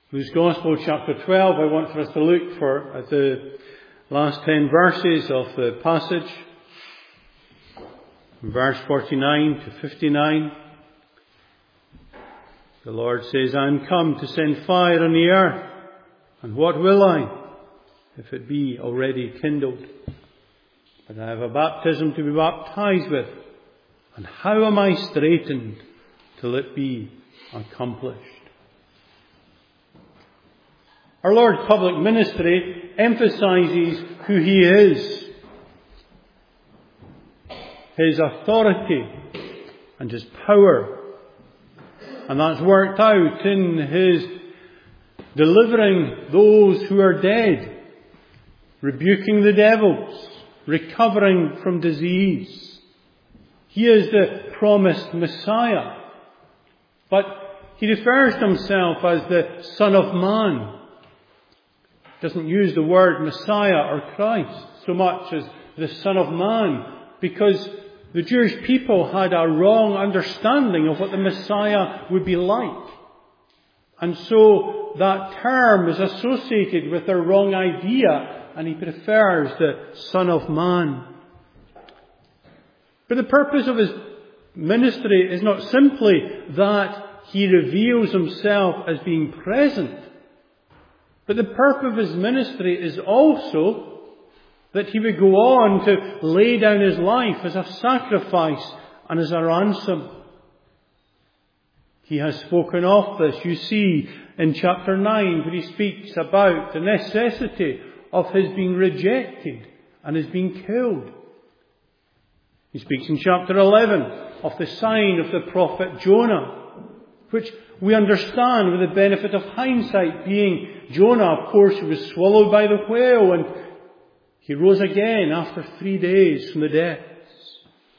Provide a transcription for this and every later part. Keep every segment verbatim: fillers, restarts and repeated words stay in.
Luke's Gospel, chapter twelve, I want for us to look for at the last ten verses of the passage. From verse forty-nine to fifty-nine. The Lord says, I am come to send fire on the earth, and what will I, if it be already kindled? But I have a baptism to be baptized with, and how am I straitened till it be accomplished? Our Lord's public ministry emphasizes who He is, His authority and His power. And that's worked out in His delivering those who are dead, rebuking the devils, recovering from disease. He is the promised Messiah. But He refers to Himself as the Son of Man. He doesn't use the word Messiah or Christ so much as the Son of Man, because the Jewish people had a wrong understanding of what the Messiah would be like. And so that term is associated with their wrong idea, and He prefers the Son of Man. But the purpose of His ministry is not simply that He reveals Himself as being present, but the purpose of His ministry is also that He would go on to lay down His life as a sacrifice and as a ransom. He has spoken of this, you see, in chapter nine, where He speaks about the necessity of His being rejected and His being killed. He speaks in chapter eleven of the sign of the prophet Jonah, which we understand with the benefit of hindsight, being Jonah, of course, who was swallowed by the whale, and he rose again after three days from the depths.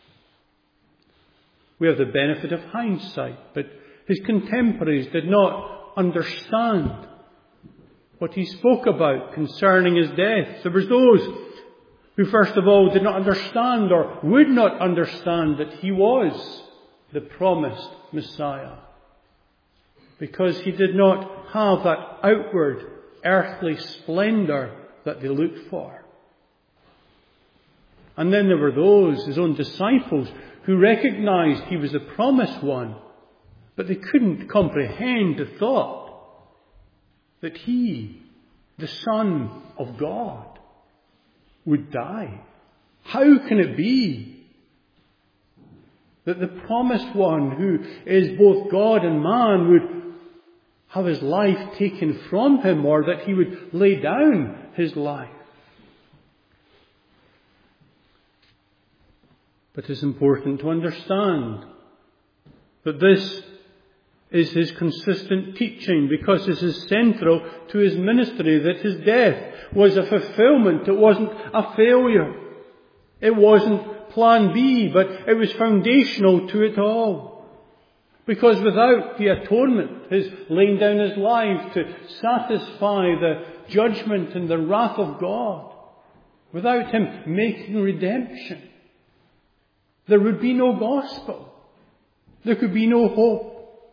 We have the benefit of hindsight, but his contemporaries did not understand what he spoke about concerning his death. There was those who, first of all, did not understand or would not understand that he was the promised Messiah, because he did not have that outward earthly splendor that they looked for. And then there were those, his own disciples, who recognized he was the promised one, but they couldn't comprehend the thought that he, the Son of God, would die. How can it be that the promised one, who is both God and man, would have his life taken from him, or that he would lay down his life? But it's important to understand that this is his consistent teaching, because this is central to his ministry, that his death was a fulfillment. It wasn't a failure. It wasn't plan B, but it was foundational to it all. Because without the atonement, his laying down his life to satisfy the judgment and the wrath of God, without him making redemption, there would be no gospel. There could be no hope.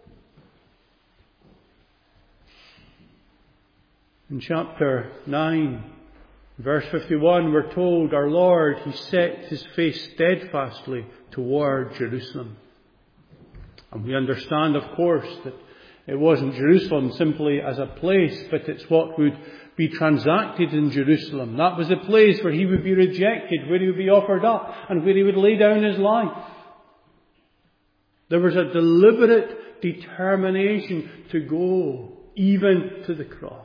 In chapter nine, verse fifty-one, we're told our Lord, He set His face steadfastly toward Jerusalem. And we understand, of course, that it wasn't Jerusalem simply as a place, but it's what would be transacted in Jerusalem. That was the place where He would be rejected, where He would be offered up, and where He would lay down His life. There was a deliberate determination to go even to the cross.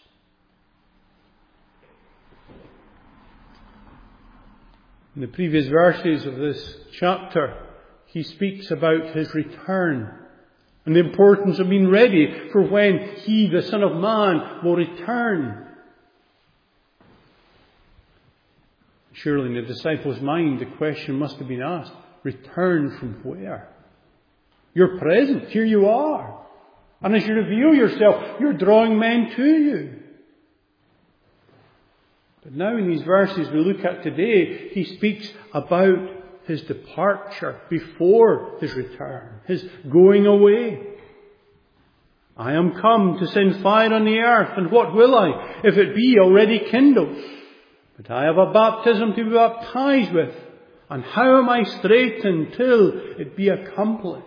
In the previous verses of this chapter, He speaks about His return and the importance of being ready for when He, the Son of Man, will return. Surely in the disciples' mind, the question must have been asked, return from where? You're present. Here you are. And as you reveal yourself, you're drawing men to you. But now in these verses we look at today, He speaks about His departure before His return, His going away. I am come to send fire on the earth, and what will I, if it be already kindled? But I have a baptism to be baptized with, and how am I straitened till it be accomplished?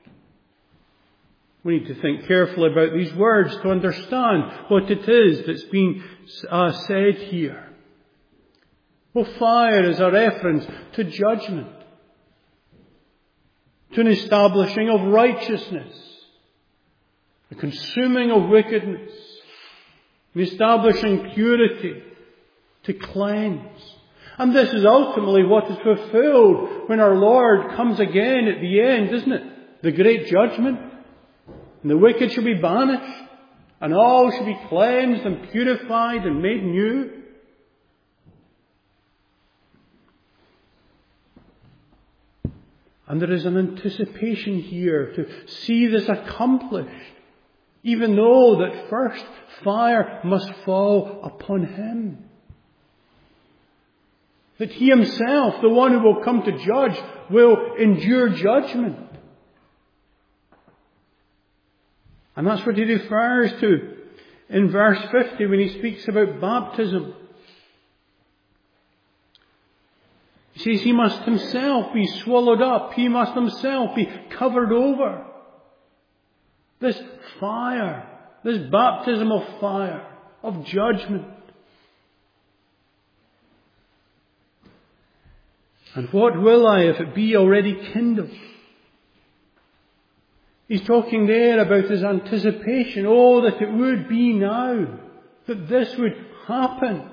We need to think carefully about these words to understand what it is that's being uh, said here. Well, fire is a reference to judgment, to an establishing of righteousness, the consuming of wickedness, the establishing purity, to cleanse. And this is ultimately what is fulfilled when our Lord comes again at the end, isn't it? The great judgment. And the wicked shall be banished, and all shall be cleansed and purified and made new. And there is an anticipation here to see this accomplished, even though that first fire must fall upon him. That he himself, the one who will come to judge, will endure judgment. And that's what he refers to in verse fifty when he speaks about baptism. He says he must himself be swallowed up. He must himself be covered over. This fire, this baptism of fire, of judgment. And what will I if it be already kindled? He's talking there about his anticipation. Oh, that it would be now. That this would happen.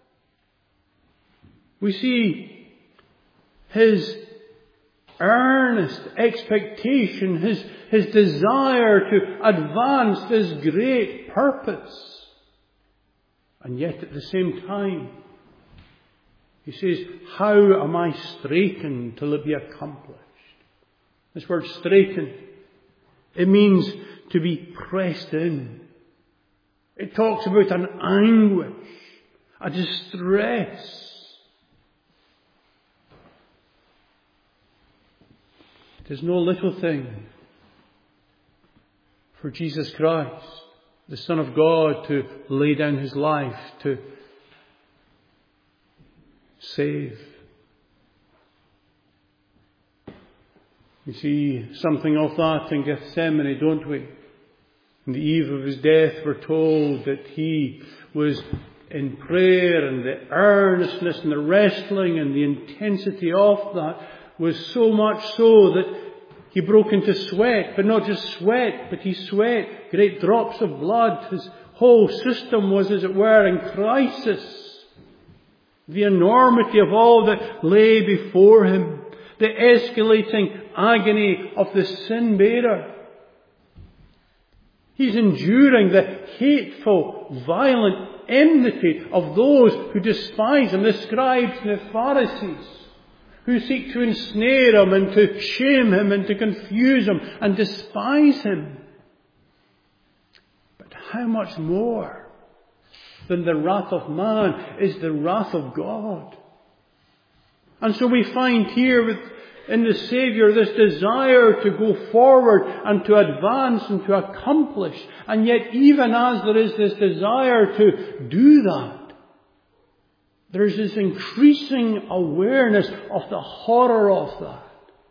We see his earnest expectation, his, his desire to advance this great purpose. And yet at the same time, he says, how am I straitened till it be accomplished? This word straitened, it means to be pressed in. It talks about an anguish, a distress. It is no little thing for Jesus Christ, the Son of God, to lay down his life to save. We see something of that in Gethsemane, don't we? On the eve of his death, we're told that he was in prayer, and the earnestness and the wrestling and the intensity of that was so much so that he broke into sweat, but not just sweat, but he sweat great drops of blood. His whole system was, as it were, in crisis. The enormity of all that lay before him, the escalating agony of the sin bearer. He's enduring the hateful, violent enmity of those who despise him, the scribes and the Pharisees, who seek to ensnare him and to shame him and to confuse him and despise him. But how much more than the wrath of man is the wrath of God? And so we find here with, in the Saviour this desire to go forward and to advance and to accomplish. And yet even as there is this desire to do that, there is this increasing awareness of the horror of that.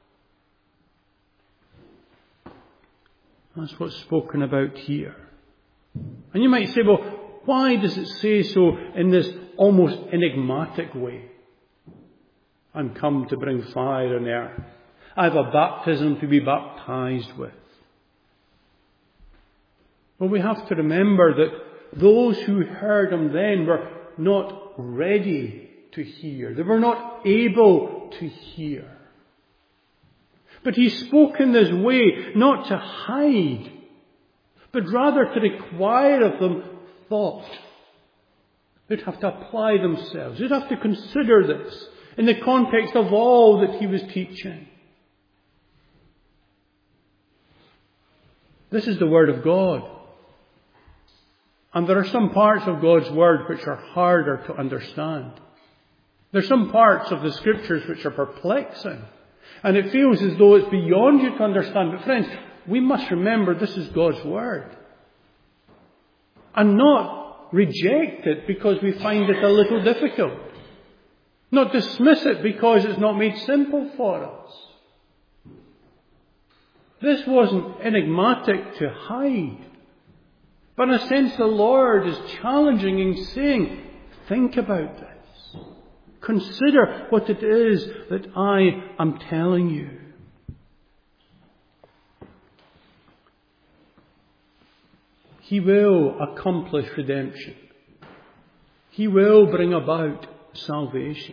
That's what's spoken about here. And you might say, well, why does it say so in this almost enigmatic way? I'm come to bring fire on earth. I have a baptism to be baptized with. Well, we have to remember that those who heard him then were not ready to hear. They were not able to hear. But he spoke in this way not to hide, but rather to require of them thought. They'd have to apply themselves. They'd have to consider this in the context of all that he was teaching. This is the Word of God. And there are some parts of God's Word which are harder to understand. There are some parts of the Scriptures which are perplexing. And it feels as though it's beyond you to understand. But friends, we must remember this is God's Word. And not reject it because we find it a little difficult. Not dismiss it because it's not made simple for us. This wasn't enigmatic to hide. But in a sense the Lord is challenging and saying, think about this. Consider what it is that I am telling you. He will accomplish redemption. He will bring about salvation.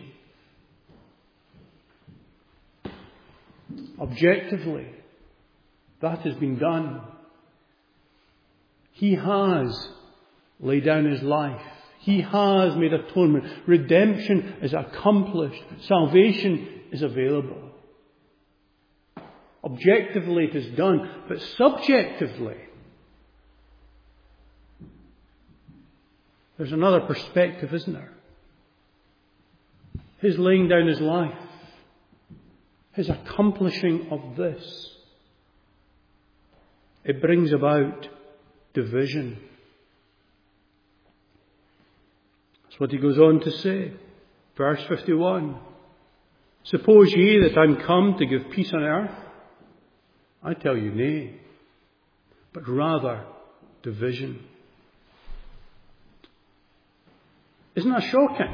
Objectively, that has been done. He has laid down his life. He has made atonement. Redemption is accomplished. Salvation is available. Objectively it is done, but subjectively there's another perspective, isn't there? His laying down his life, his accomplishing of this, it brings about division. That's what he goes on to say. Verse fifty-one. Suppose ye that I'm come to give peace on earth? I tell you nay, but rather division. Isn't that shocking?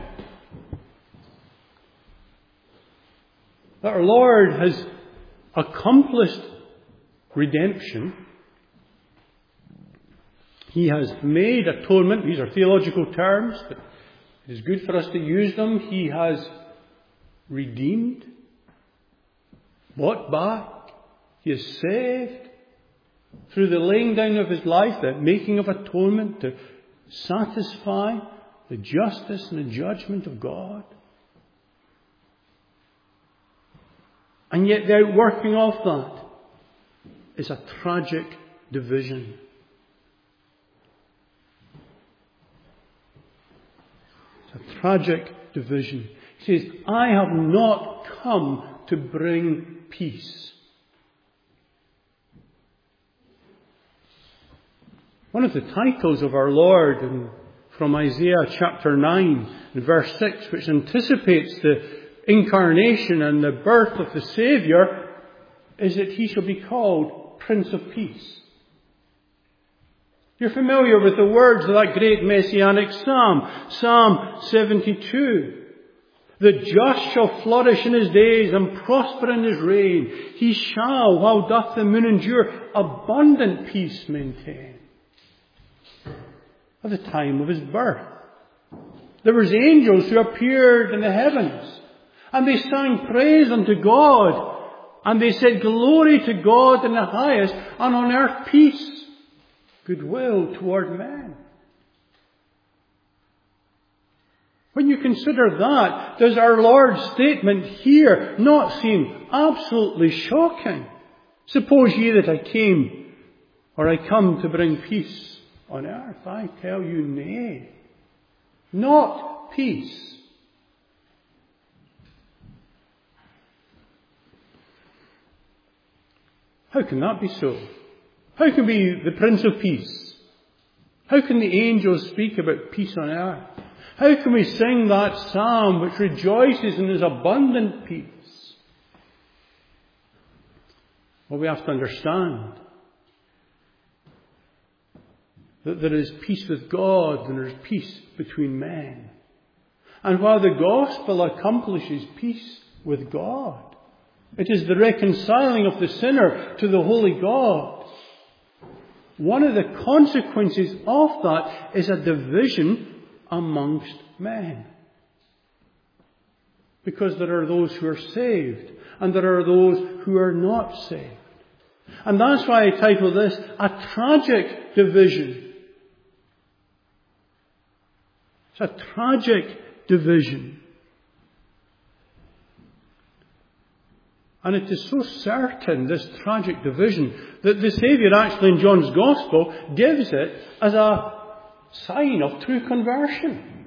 That our Lord has accomplished redemption. He has made atonement. These are theological terms, but it is good for us to use them. He has redeemed, bought back. He has saved through the laying down of his life, the making of atonement to satisfy the justice and the judgment of God. And yet the outworking of that is a tragic division. It's a tragic division. He says, I have not come to bring peace. One of the titles of our Lord in, from Isaiah chapter nine and verse six, which anticipates the incarnation and the birth of the Saviour, is that he shall be called Prince of Peace. You're familiar with the words of that great messianic psalm, Psalm seventy-two. The just shall flourish in his days and prosper in his reign. He shall, while doth the moon endure, abundant peace maintain. At the time of his birth, there was angels who appeared in the heavens, and they sang praise unto God, and they said, glory to God in the highest, and on earth peace, goodwill toward men. When you consider that, does our Lord's statement here not seem absolutely shocking? Suppose ye that I came, or I come to bring peace on earth. I tell you, nay, not peace. How can that be so? How can be the Prince of Peace? How can the angels speak about peace on earth? How can we sing that psalm which rejoices in his abundant peace? Well, we have to understand that there is peace with God and there is peace between men. And while the gospel accomplishes peace with God, it is the reconciling of the sinner to the holy God. One of the consequences of that is a division amongst men. Because there are those who are saved and there are those who are not saved. And that's why I title this, A Tragic Division. It's a tragic division. And it is so certain, this tragic division, that the Saviour actually in John's Gospel gives it as a sign of true conversion.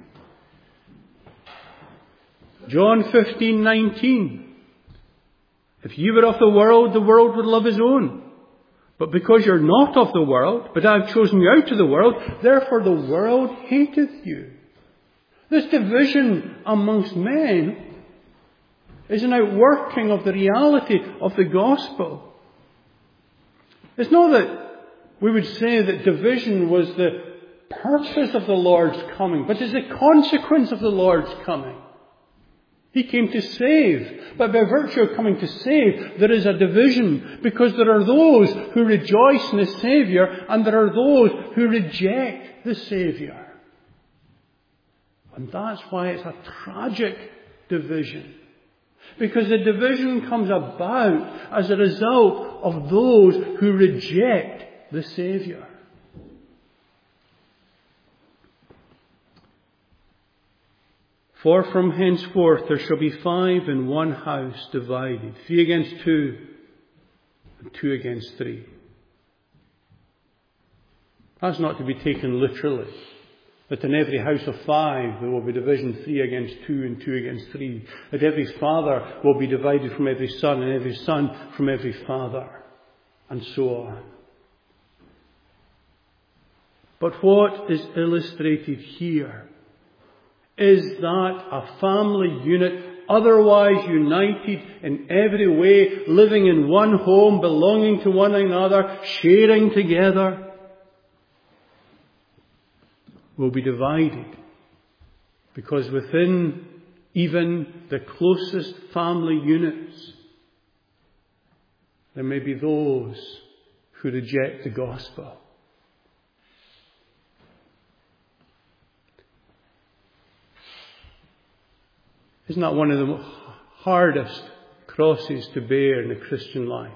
John fifteen nineteen. If ye were of the world, the world would love his own. But because you're not of the world, but I have chosen you out of the world, therefore the world hateth you. This division amongst men is an outworking of the reality of the gospel. It's not that we would say that division was the purpose of the Lord's coming, but it's a consequence of the Lord's coming. He came to save, but by virtue of coming to save, there is a division, because there are those who rejoice in the Saviour, and there are those who reject the Saviour. And that's why it's a tragic division. Because the division comes about as a result of those who reject the Saviour. For from henceforth there shall be five in one house divided, three against two, and two against three. That's not to be taken literally. That in every house of five there will be division, three against two and two against three. That every father will be divided from every son, and every son from every father, and so on. But what is illustrated here is that a family unit, otherwise united in every way, living in one home, belonging to one another, sharing together, will be divided. Because within even the closest family units, there may be those who reject the gospel. Isn't that one of the hardest crosses to bear in the Christian life?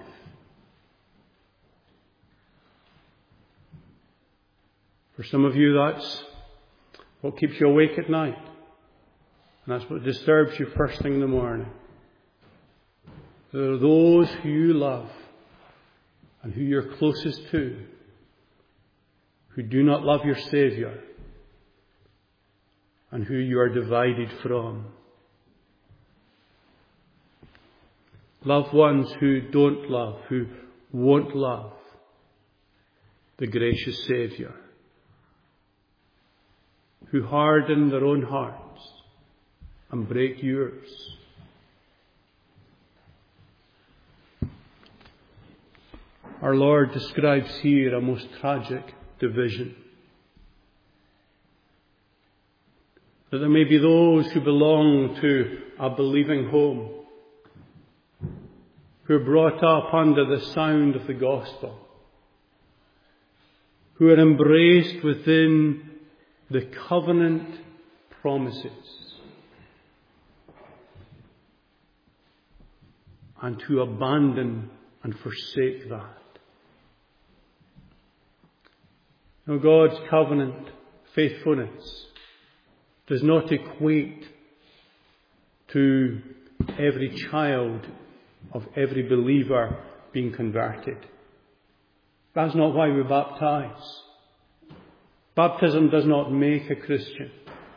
For some of you, that's what keeps you awake at night. And that's what disturbs you first thing in the morning. There are those who you love and who you're closest to who do not love your Saviour and who you are divided from. Loved ones who don't love, who won't love the gracious Saviour, who harden their own hearts and break yours. Our Lord describes here a most tragic division. That there may be those who belong to a believing home, who are brought up under the sound of the gospel, who are embraced within the covenant promises, and to abandon and forsake that. Now, God's covenant faithfulness does not equate to every child of every believer being converted. That's not why we baptize. Baptism does not make a Christian.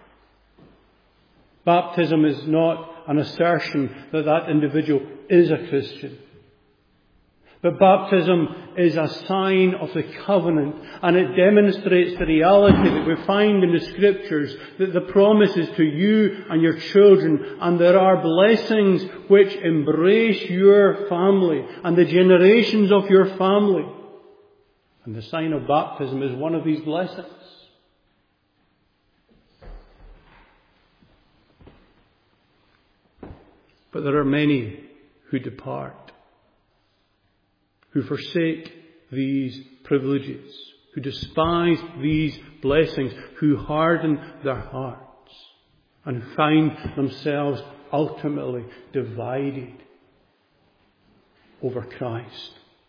Baptism is not an assertion that that individual is a Christian. But baptism is a sign of the covenant, and it demonstrates the reality that we find in the Scriptures, that the promise is to you and your children, and there are blessings which embrace your family and the generations of your family. And the sign of baptism is one of these blessings. But there are many who depart, who forsake these privileges, who despise these blessings, who harden their hearts and find themselves ultimately divided over Christ.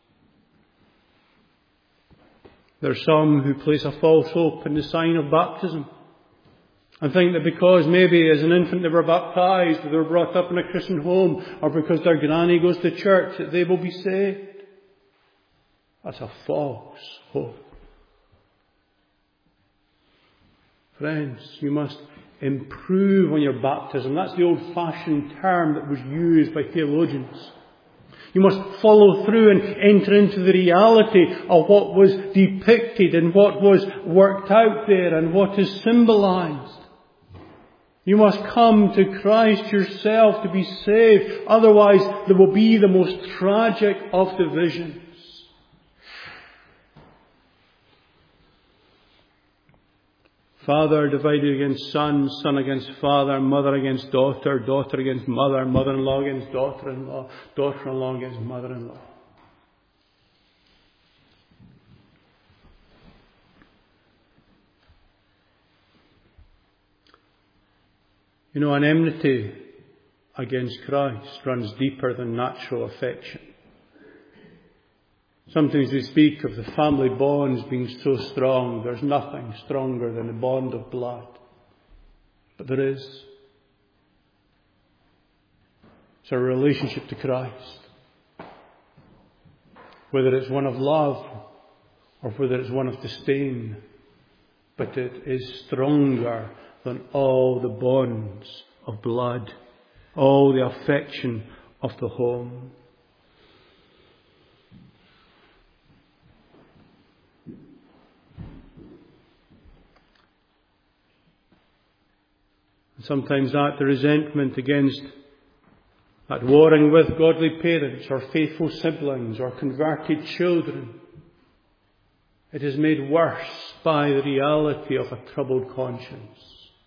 There are some who place a false hope in the sign of baptism and think that because maybe as an infant they were baptized, or they were brought up in a Christian home, or because their granny goes to church, that they will be saved. That's a false hope. Friends, you must improve on your baptism. That's the old-fashioned term that was used by theologians. You must follow through and enter into the reality of what was depicted and what was worked out there and what is symbolized. You must come to Christ yourself to be saved. Otherwise, there will be the most tragic of divisions. Father divided against son, son against father, mother against daughter, daughter against mother, mother-in-law against daughter-in-law, daughter-in-law against mother-in-law. You know, an enmity against Christ runs deeper than natural affection. Sometimes we speak of the family bonds being so strong. There's nothing stronger than the bond of blood. But there is. It's our relationship to Christ. Whether it's one of love or whether it's one of disdain. But it is stronger than all the bonds of blood, all the affection of the home. Sometimes that the resentment against that warring with godly parents or faithful siblings or converted children, it is made worse by the reality of a troubled conscience.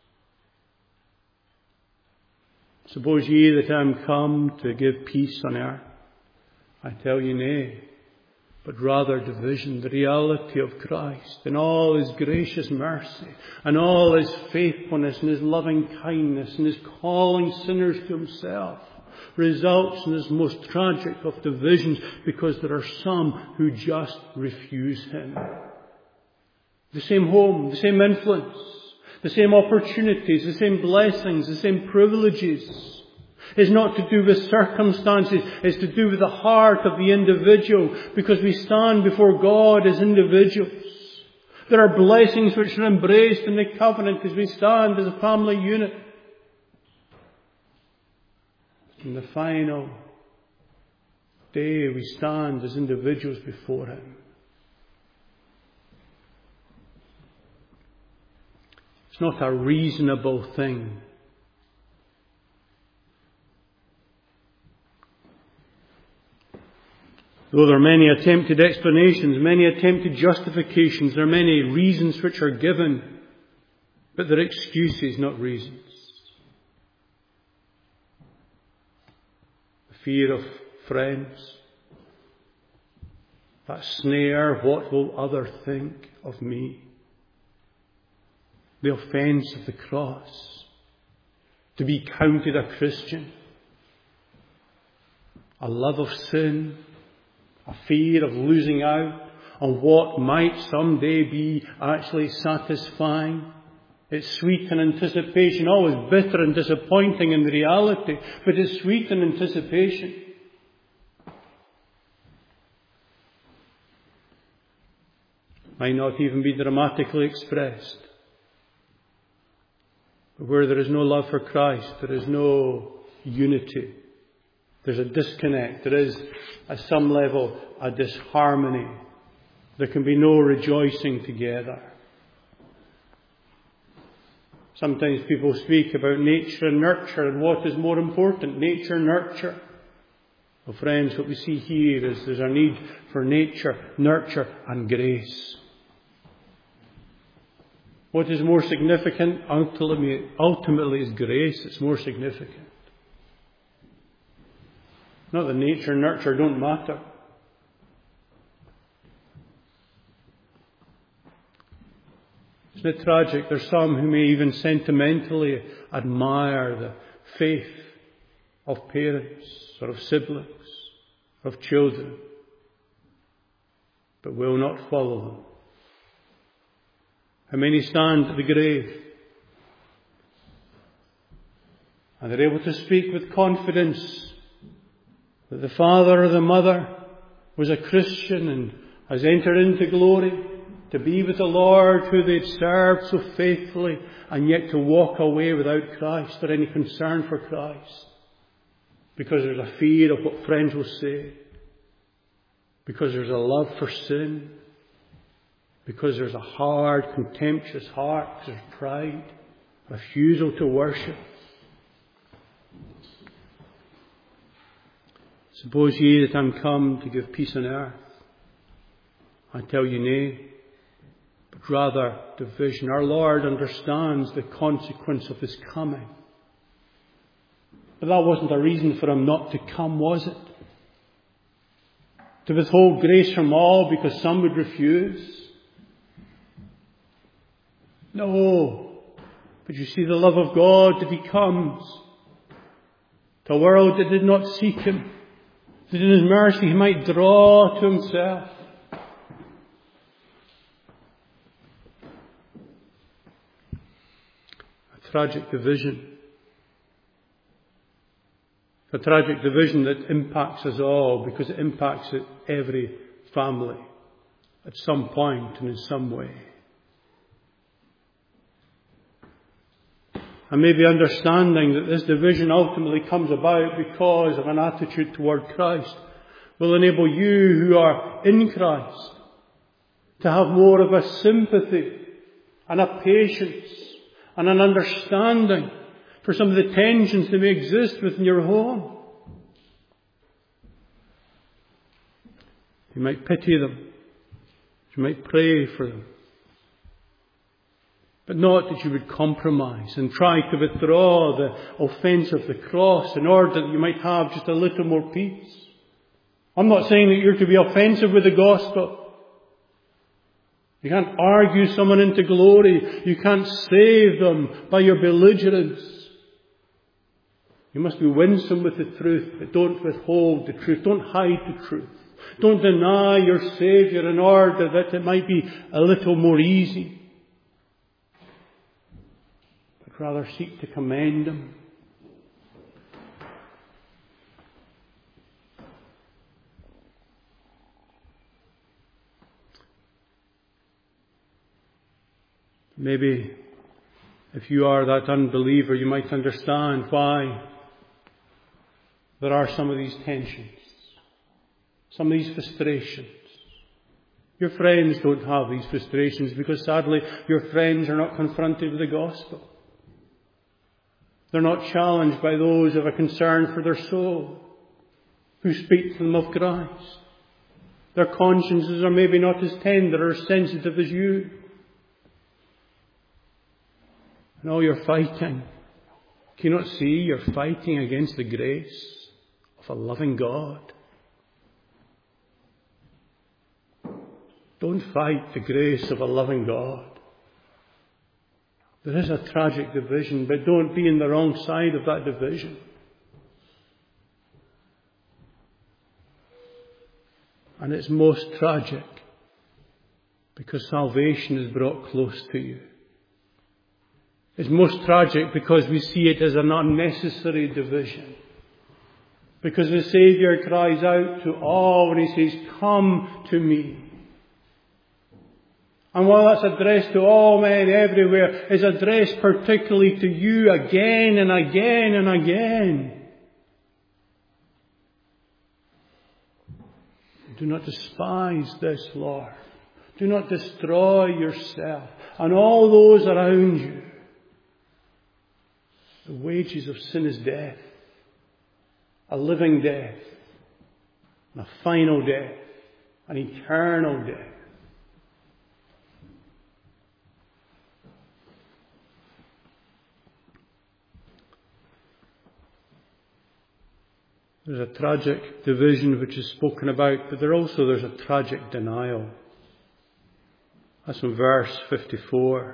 Suppose ye that I am come to give peace on earth. I tell you nay, but rather division, the reality of Christ and all His gracious mercy and all His faithfulness and His loving kindness and His calling sinners to Himself results in this most tragic of divisions because there are some who just refuse Him. The same home, the same influence, the same opportunities, the same blessings, the same privileges. It's not to do with circumstances, it's to do with the heart of the individual, because we stand before God as individuals. There are blessings which are embraced in the covenant as we stand as a family unit. In the final day we stand as individuals before Him. It's not a reasonable thing. Though there are many attempted explanations, many attempted justifications, there are many reasons which are given, but they're excuses, not reasons. The fear of friends, that snare, what will others think of me? The offence of the cross, to be counted a Christian, a love of sin, a fear of losing out on what might someday be actually satisfying. It's sweet in anticipation, always bitter and disappointing in the reality, but it's sweet in anticipation. Might not even be dramatically expressed. But where there is no love for Christ, there is no unity. There's a disconnect. There is, at some level, a disharmony. There can be no rejoicing together. Sometimes people speak about nature and nurture and what is more important, nature and nurture. Well, friends, what we see here is there's a need for nature, nurture and grace. What is more significant ultimately, ultimately is grace. It's more significant. Not that nature and nurture don't matter. Isn't it tragic? There's some who may even sentimentally admire the faith of parents or of siblings, of children, but will not follow them. How many stand at the grave and they're able to speak with confidence that the father or the mother was a Christian and has entered into glory to be with the Lord who they'd served so faithfully, and yet to walk away without Christ or any concern for Christ. because there's a fear of what friends will say, because there's a love for sin, because there's a hard, contemptuous heart, because there's pride, refusal to worship. Suppose ye that I'm come to give peace on earth. I tell you nay, but rather division. Our Lord understands the consequence of His coming. But that wasn't a reason for Him not to come, was it? To withhold grace from all because some would refuse? No. But you see the love of God that He comes to a world that did not seek Him, that in His mercy He might draw to Himself. A tragic division. A tragic division that impacts us all because it impacts every family at some point and in some way. And maybe understanding that this division ultimately comes about because of an attitude toward Christ will enable you who are in Christ to have more of a sympathy and a patience and an understanding for some of the tensions that may exist within your home. You might pity them. You might pray for them. But not that you would compromise and try to withdraw the offence of the cross in order that you might have just a little more peace. I'm not saying that you're to be offensive with the gospel. You can't argue someone into glory. You can't save them by your belligerence. You must be winsome with the truth, but don't withhold the truth. Don't hide the truth. Don't deny your Saviour in order that it might be a little more easy. But rather seek to commend Him. Maybe if you are that unbeliever, you might understand why there are some of these tensions, some of these frustrations. Your friends don't have these frustrations because sadly your friends are not confronted with the gospel. They're not challenged by those who have a concern for their soul, who speak to them of Christ. Their consciences are maybe not as tender or sensitive as you. And all you're fighting, can you not see you're fighting against the grace of a loving God? Don't fight the grace of a loving God. There is a tragic division, but don't be in the wrong side of that division. And it's most tragic because salvation is brought close to you. It's most tragic because we see it as an unnecessary division. Because the Saviour cries out to all when He says, "Come to me." And while that's addressed to all men everywhere, it's addressed particularly to you again and again and again. Do not despise this, Lord. Do not destroy yourself and all those around you. The wages of sin is death, a living death, and a final death, an eternal death. There's a tragic division which is spoken about, but there also there's a tragic denial. That's in verse fifty-four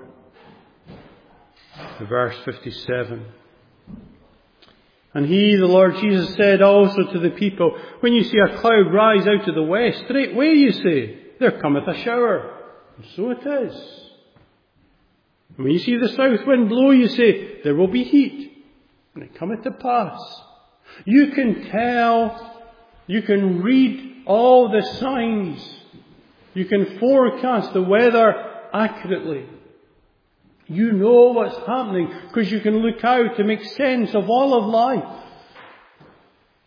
to verse fifty-seven. And He, the Lord Jesus, said also to the people, "When you see a cloud rise out of the west, straightway you say, there cometh a shower." And so it is. And when you see the south wind blow, you say, there will be heat. And it cometh to pass. You can tell, you can read all the signs. You can forecast the weather accurately. You know what's happening because you can look out to make sense of all of life.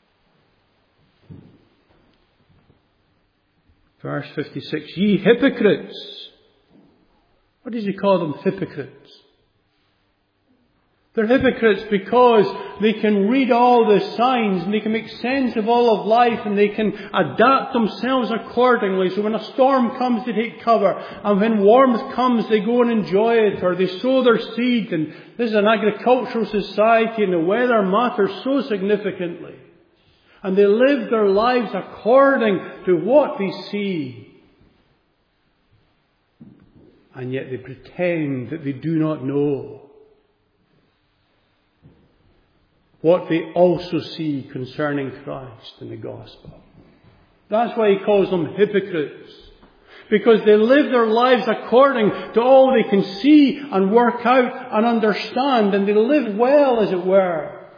Verse fifty-six, ye hypocrites. What does he call them? Hypocrites. They're hypocrites because they can read all the signs and they can make sense of all of life and they can adapt themselves accordingly. So when a storm comes, they take cover. And when warmth comes, they go and enjoy it, or they sow their seed. And this is an agricultural society and the weather matters so significantly. And they live their lives according to what they see. And yet they pretend that they do not know what they also see concerning Christ and the gospel. That's why he calls them hypocrites. Because they live their lives according to all they can see and work out and understand. And they live well, as it were.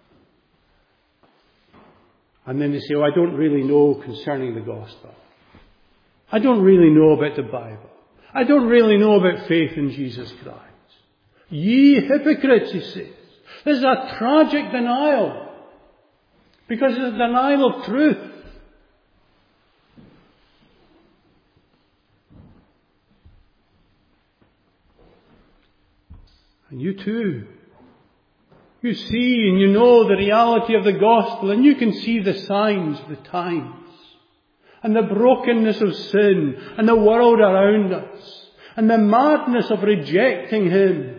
And then they say, oh, I don't really know concerning the gospel. I don't really know about the Bible. I don't really know about faith in Jesus Christ. Ye hypocrites, he says. This is a tragic denial. Because it's a denial of truth. And you too. You see and you know the reality of the gospel, and you can see the signs of the times. And the brokenness of sin and the world around us. And the madness of rejecting Him.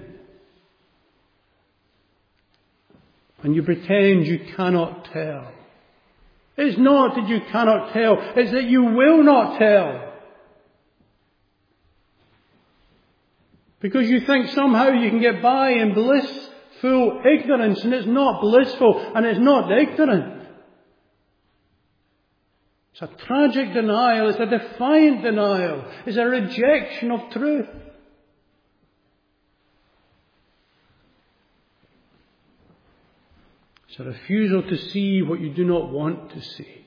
And you pretend you cannot tell. It's not that you cannot tell. It's that you will not tell. Because you think somehow you can get by in blissful ignorance. And it's not blissful. And it's not ignorant. It's a tragic denial. It's a defiant denial. It's a rejection of truth. It's a refusal to see what you do not want to see.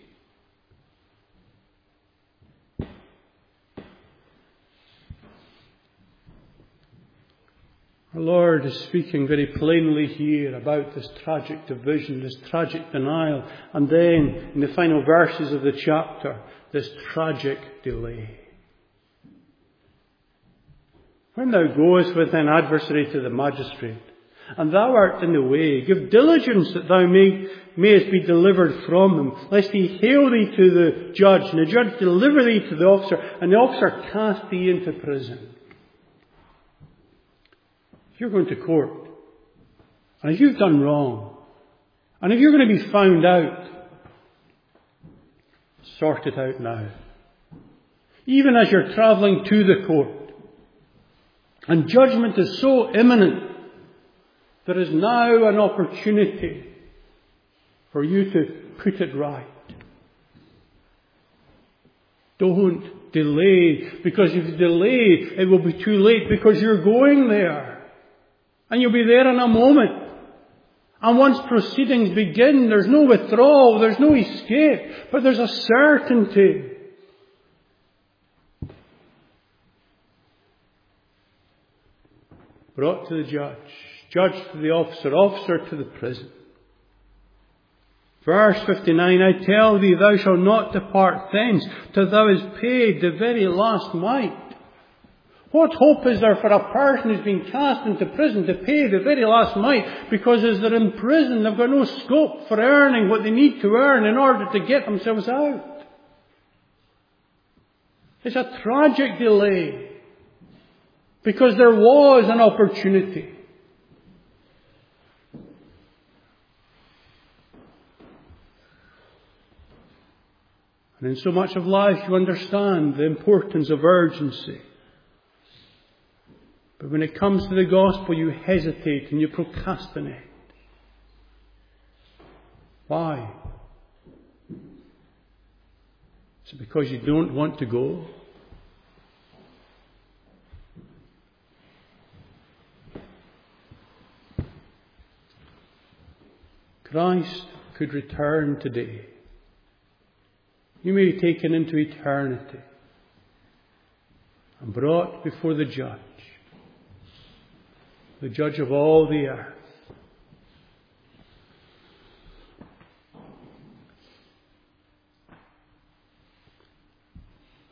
Our Lord is speaking very plainly here about this tragic division, this tragic denial, and then in the final verses of the chapter, this tragic delay. When thou goest with thine adversary to the magistrate, and thou art in the way, give diligence that thou may, mayest be delivered from him, lest he hale thee to the judge, and the judge deliver thee to the officer, and the officer cast thee into prison. If you're going to court, and if you've done wrong, and if you're going to be found out, sort it out now. Even as you're travelling to the court, and judgment is so imminent, there is now an opportunity for you to put it right. Don't delay, because if you delay, it will be too late, because you're going there. And you'll be there in a moment. And once proceedings begin, there's no withdrawal, there's no escape, but there's a certainty. Brought to the judge. Judge to the officer, officer to the prison. Verse fifty-nine, I tell thee, thou shalt not depart thence till thou hast paid the very last mite. What hope is there for a person who's been cast into prison to pay the very last mite? Because as they're in prison, they've got no scope for earning what they need to earn in order to get themselves out. It's a tragic delay. Because there was an opportunity. And in so much of life you understand the importance of urgency. But when it comes to the gospel you hesitate and you procrastinate. Why? Is it because you don't want to go? Christ could return today. You may be taken into eternity and brought before the judge, the judge of all the earth.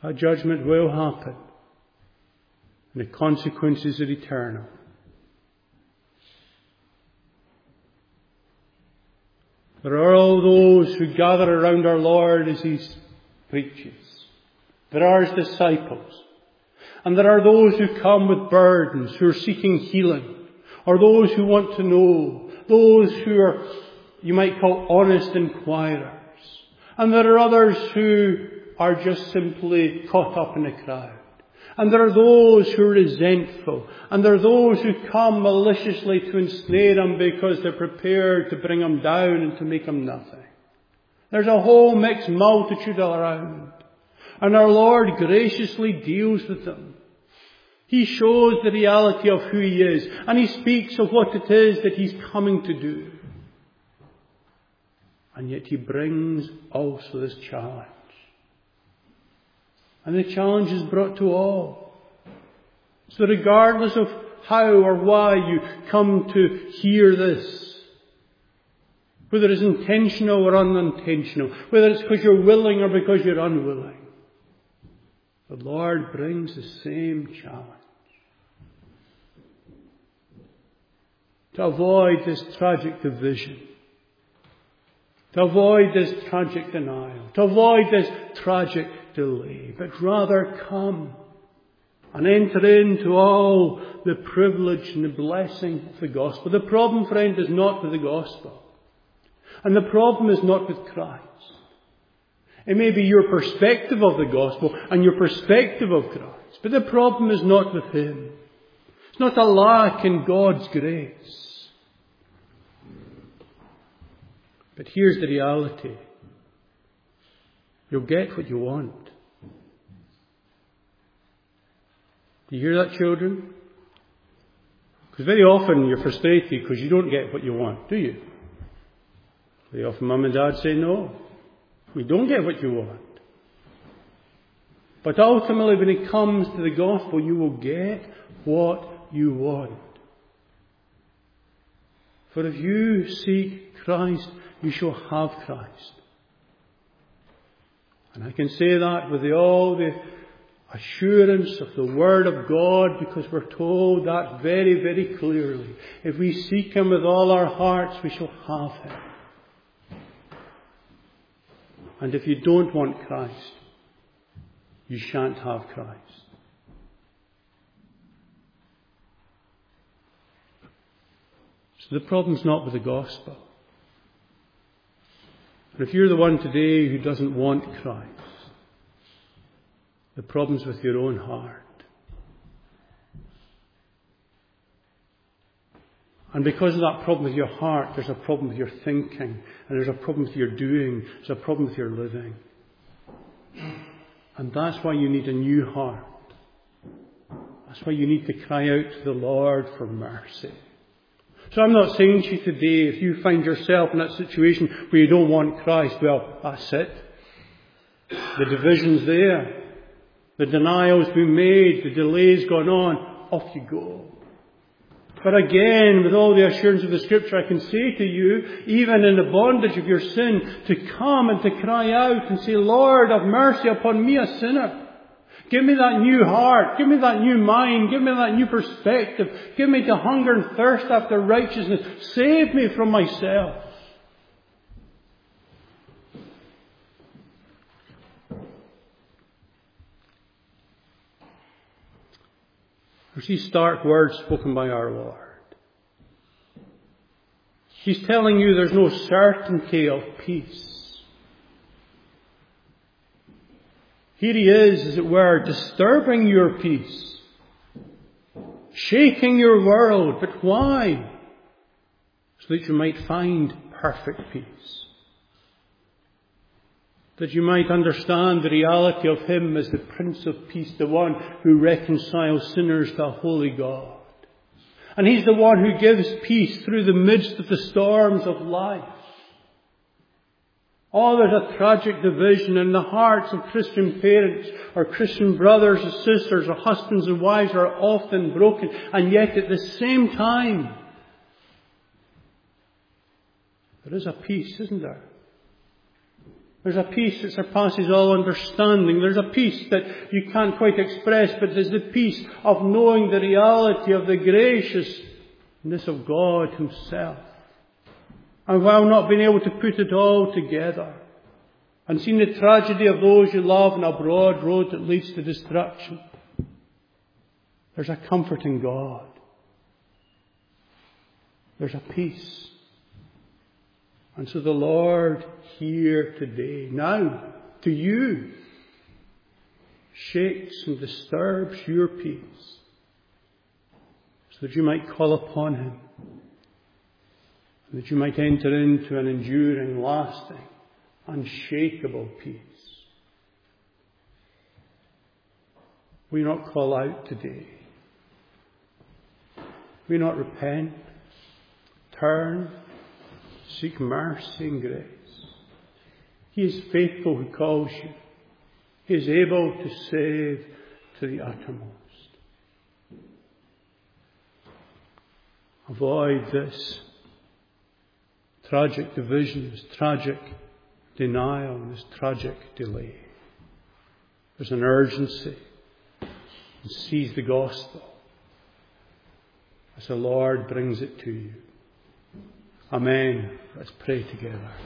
That judgment will happen. And the consequences are eternal. There are all those who gather around our Lord as He preaches. There are His disciples. And there are those who come with burdens, who are seeking healing. Or those who want to know. Those who are, you might call, honest inquirers. And there are others who are just simply caught up in the crowd. And there are those who are resentful. And there are those who come maliciously to ensnare Him because they're prepared to bring Him down and to make Him nothing. There's a whole mixed multitude around. And our Lord graciously deals with them. He shows the reality of who He is. And He speaks of what it is that He's coming to do. And yet He brings also this challenge. And the challenge is brought to all. So regardless of how or why you come to hear this, whether it's intentional or unintentional, whether it's because you're willing or because you're unwilling, the Lord brings the same challenge. To avoid this tragic division. To avoid this tragic denial. To avoid this tragic delay. But rather come and enter into all the privilege and the blessing of the gospel. The problem, friend, is not with the gospel. And the problem is not with Christ. It may be your perspective of the gospel and your perspective of Christ. But the problem is not with Him. It's not a lack in God's grace. But here's the reality. You'll get what you want. Do you hear that, children? Because very often you're frustrated because you don't get what you want, do you? Very often Mum and Dad say, no, we don't get what you want. But ultimately when it comes to the gospel, you will get what you want. For if you seek Christ, you shall have Christ. And I can say that with the, all the assurance of the Word of God, because we're told that very, very clearly. If we seek Him with all our hearts, we shall have Him. And if you don't want Christ, you shan't have Christ. So the problem's not with the gospel. And if you're the one today who doesn't want Christ, the problem's with your own heart. And because of that problem with your heart, there's a problem with your thinking, and there's a problem with your doing, there's a problem with your living. And that's why you need a new heart. That's why you need to cry out to the Lord for mercy. So I'm not saying to you today, if you find yourself in that situation where you don't want Christ, well, that's it. The division's there. The denial's been made. The delay's gone on. Off you go. But again, with all the assurance of the Scripture, I can say to you, even in the bondage of your sin, to come and to cry out and say, Lord, have mercy upon me, a sinner. Give me that new heart. Give me that new mind. Give me that new perspective. Give me the hunger and thirst after righteousness. Save me from myself. There's these stark words spoken by our Lord. He's telling you there's no certainty of peace. Here He is, as it were, disturbing your peace. Shaking your world. But why? So that you might find perfect peace. That you might understand the reality of Him as the Prince of Peace, the one who reconciles sinners to a holy God. And He's the one who gives peace through the midst of the storms of life. Oh, there's a tragic division in the hearts of Christian parents or Christian brothers or sisters or husbands and wives are often broken. And yet at the same time, there is a peace, isn't there? There's a peace that surpasses all understanding. There's a peace that you can't quite express, but there's the peace of knowing the reality of the graciousness of God Himself. And while not being able to put it all together, and seeing the tragedy of those you love on a broad road that leads to destruction, there's a comfort in God. There's a peace. And so the Lord here today, now, to you, shakes and disturbs your peace, so that you might call upon Him, and that you might enter into an enduring, lasting, unshakable peace. We not call out today. We not repent, turn, seek mercy and grace. He is faithful who calls you. He is able to save to the uttermost. Avoid this tragic division, this tragic denial, this tragic delay. There's an urgency. And seize the gospel as the Lord brings it to you. Amen. Let's pray together.